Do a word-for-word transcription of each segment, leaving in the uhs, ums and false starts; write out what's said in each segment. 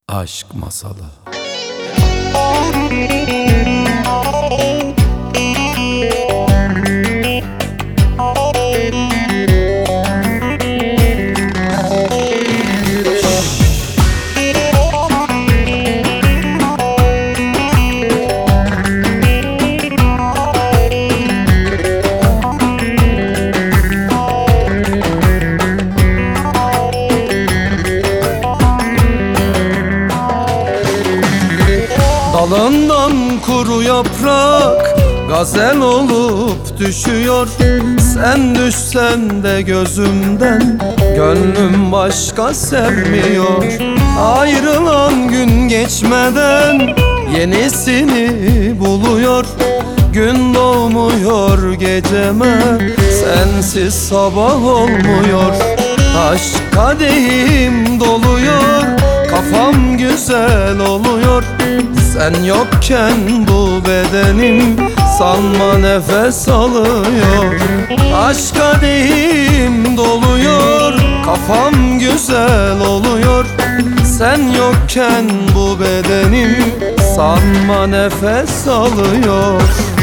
Aşk masalı. Dalından kuru yaprak gazel olup düşüyor. Sen düşsen de gözümden gönlüm başka sevmiyor. Ayrılan gün geçmeden yenisini buluyor. Gün doğmuyor geceme, sensiz sabah olmuyor. Aşk kadehim doluyor, kafam güzel oluyor. Sen yokken bu bedenim sanma nefes alıyor. Aşk kadehim doluyor, kafam güzel oluyor. Sen yokken bu bedenim sanma nefes alıyor.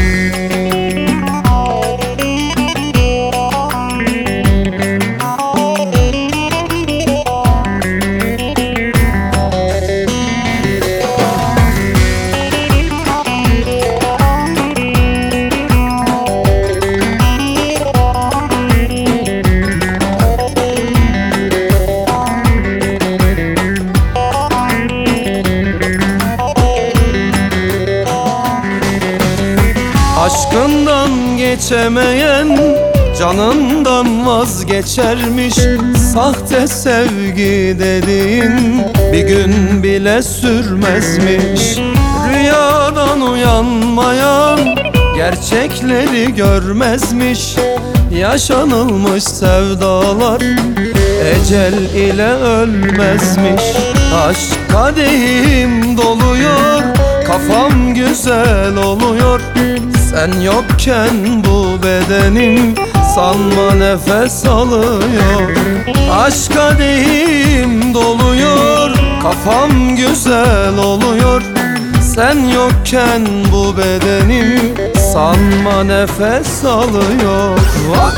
Aşkından geçemeyen canından vazgeçermiş. Sahte sevgi dediğin bir gün bile sürmezmiş. Rüyadan uyanmayan gerçekleri görmezmiş. Yaşanılmış sevdalar ecel ile ölmezmiş. Aşk kadehim doluyor, kafam güzel oluyor. Sen yokken bu bedenim sanma nefes alıyor. Aşk kadehim doluyor, kafam güzel oluyor. Sen yokken bu bedenim sanma nefes alıyor. Vay!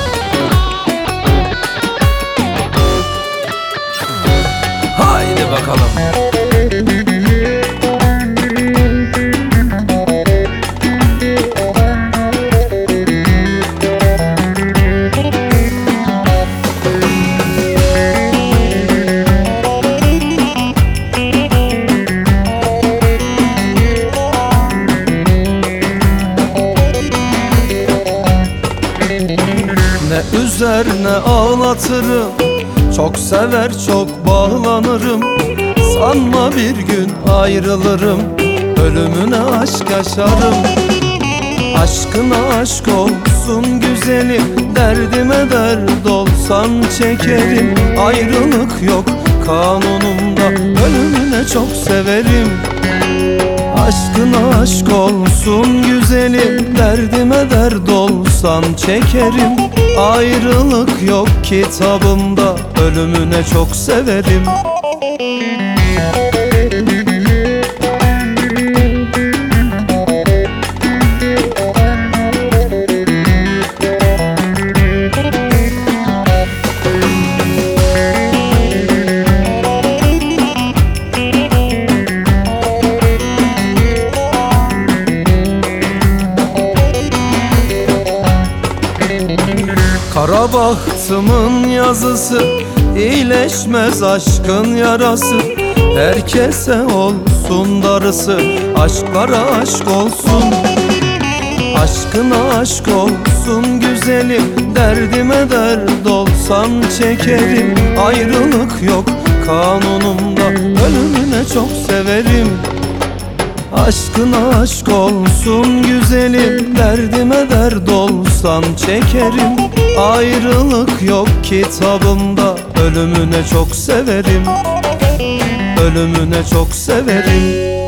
Haydi bakalım. Ne üzer ne ağlatırım, çok sever çok bağlanırım. Sanma bir gün ayrılırım, ölümüne aşk yaşarım. Aşkına aşk olsun güzelim, derdime dert olsam çekerim. Ayrılık yok kanunumda, ölümüne çok severim. Aşkına aşk olsun güzelim, derdime dert olsam çekerim. Ayrılık yok kitabımda, ölümüne çok severim. Kara bahtımın yazısı, iyileşmez aşkın yarası. Herkese olsun darısı, aşklara aşk olsun. Aşkına aşk olsun güzelim, derdime dert olsam çekerim. Ayrılık yok kanunumda, ölümüne çok severim. Aşkına aşk olsun güzelim, derdime dert olsam çekerim. Ayrılık yok kitabımda, ölümüne çok severim. Ölümüne çok severim.